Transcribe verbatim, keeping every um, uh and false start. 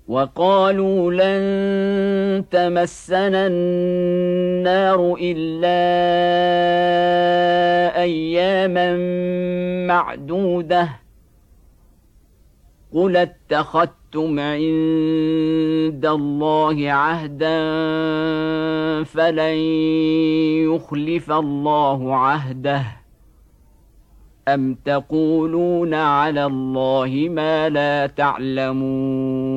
وقالوا لن تمسنا النار إلا أياما معدودة قل اتخذتم عند الله عهدا فلن يخلف الله عهده أم تقولون على الله ما لا تعلمون